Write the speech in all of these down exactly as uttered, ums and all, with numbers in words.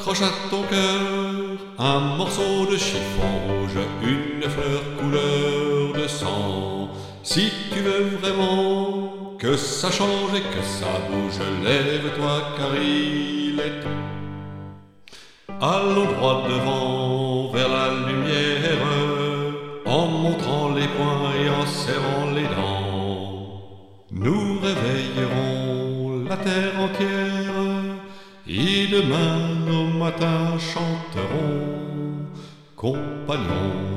Accroche à ton cœur un morceau de chiffon rouge, une fleur couleur de sang. Si tu veux vraiment que ça change et que ça bouge, lève-toi car il est temps. Allons droit devant vers la lumière, en montrant les poings et en serrant les dents. Nous réveillerons la terre entière, et demain nos matins chanteront. Compagnon,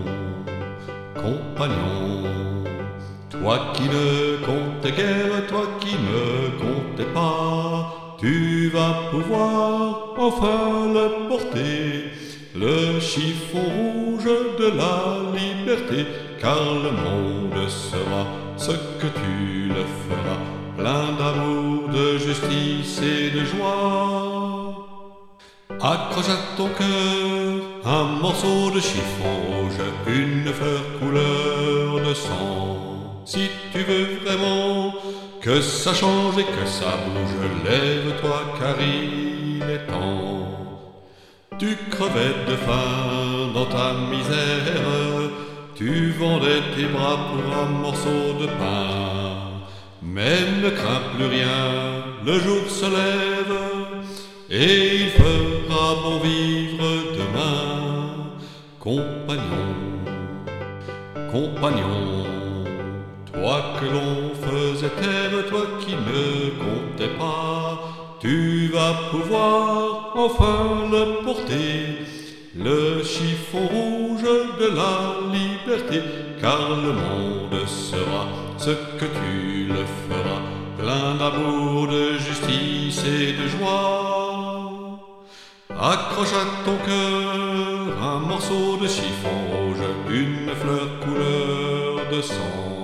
compagnon, toi qui ne comptais guère, toi qui ne comptais pas, tu vas pouvoir enfin le porter, le chiffon rouge de la liberté, car le monde sera ce que tu le feras, plein d'amour, de justice et de joie. Accroche à ton cœur un morceau de chiffon rouge, une fleur couleur de sang. Si tu veux vraiment que ça change et que ça bouge, lève-toi car il est temps. Tu crevais de faim dans ta misère, tu vendais tes bras pour un morceau de pain. Mais ne crains plus rien, le jour se lève et il fera bon vivre demain. Compagnon, compagnon, toi que l'on faisait taire, toi qui ne comptais pas, tu vas pouvoir enfin le porter, le chiffon rouge de la liberté, car le monde sera ce que tu le feras, plein d'amour, de justice et de joie. Accroche à ton cœur un morceau de chiffon rouge, une fleur couleur de sang.